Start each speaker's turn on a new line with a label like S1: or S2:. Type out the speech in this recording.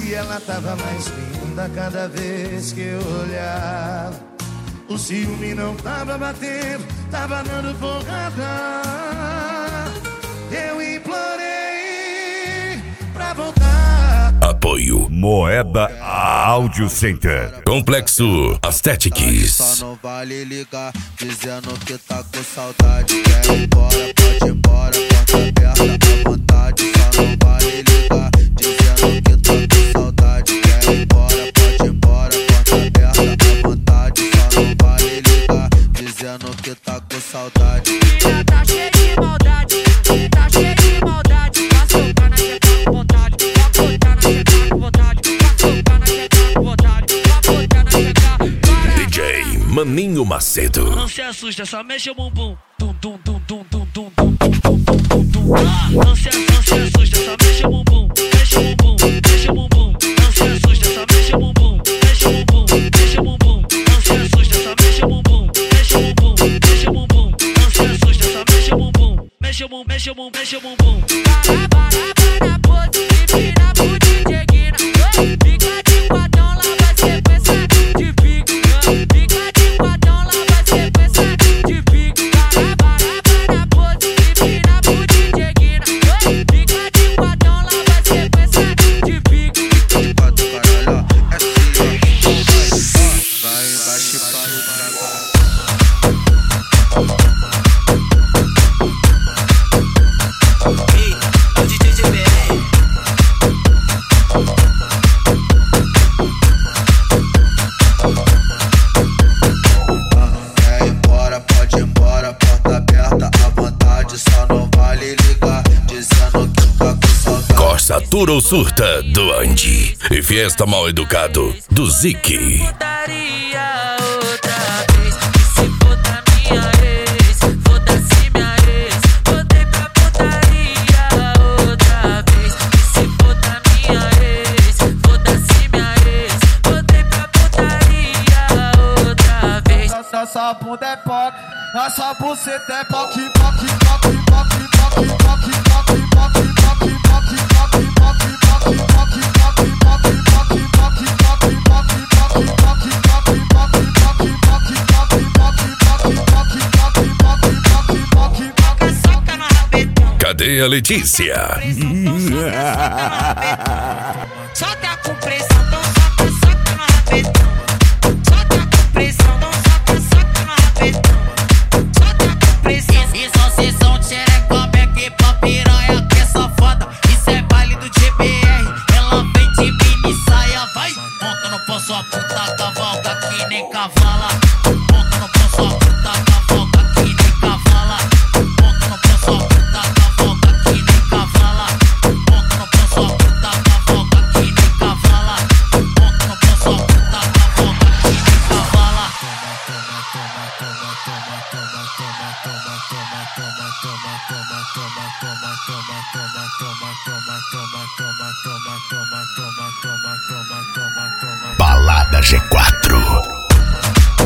S1: E ela tava mais linda cada vez que eu olhava. O ciúme não tava batendo, tava dando porrada. Eu implorei pra voltar.
S2: Apoio Moeda Audio Center, Complexo Aesthetics.
S3: Só não vale ligar, dizendo que tá com saudade. Quer ir embora, pode ir embora, porta aberta à vontade. Só não vale ligar, dizendo que tá com saudade. Quer ir embora, pode ir embora, porta aberta à vontade. Só não vale ligar, dizendo que tá com saudade.
S4: Já tá cheio de maldade, tá cheio de maldade. Vai soltar na teta com vontade, vai botar na teta com vontade, vai soltar na teta com vontade, vai botar na teta.
S2: DJ Maninho Macedo.
S4: Não se assusta, só mexe o bumbum. Tum tum tum tum tum tum tum tum tum tum. Não se assusta, só mexe o bumbum. Mexe o bumbum, mexe o bumbum. Não se assusta, só mexe o bumbum. Mexe o bumbum, mexe o bumbum. Não se assusta, só mexe o bumbum. Mexe o bumbum, mexe o bumbum. Não se assusta, só mexe o bumbum. Mexe o bumbum, mexe o bumbum, mexe o bumbum. Para, pose, empina pro DJ Guina. Fica de quadrão, lá vai sequência de pique. Fica de quadrão, lá vai sequência de pique. Para, pose, empina pro DJ Guina. Fica de quadrão, lá vai sequência de pique.
S3: De quatro caralho, é assim, ó. Vai embaixo e para pra cá.
S5: Ei, é o DJ GBR.
S3: Quer ir embora, pode ir embora, porta aberta à vontade. Só não vale ligar, dizendo que tá com saudade.
S2: Costa Tour ou Surta do Andy e Fiesta Mal Educado do Ziki.
S4: Daria outra vez. E se for da minha ex, foda-se minha ex. Voltei pra putaria outra vez. E se for da minha ex, foda-se minha ex. Voltei pra putaria outra vez.
S3: Nossa bunda é POC, nossa buceta é POC, POC, POC, POC, POC, POC, POC, POC, POC, POC,
S2: Cadê a Letícia?
S4: Solta com pressão, então soca no rabetão. Solta com pressão, então soca no rabetão. Solta com pressão.
S5: Isso é sessão de xerecoba, que pra piranha que é só foda. Isso é baile do GBR, ela vem de mini saia, vai. Monta no pão sua puta, cavalga que nem cavala. Monta no pão sua puta, cavalga que nem cavala. Monta no pão sua puta, cavalga que nem cavala. Monta no pão sua puta, cavalga que nem cavala. Monta no pão sua puta, cavalga que nem cavala.
S2: Balada G4.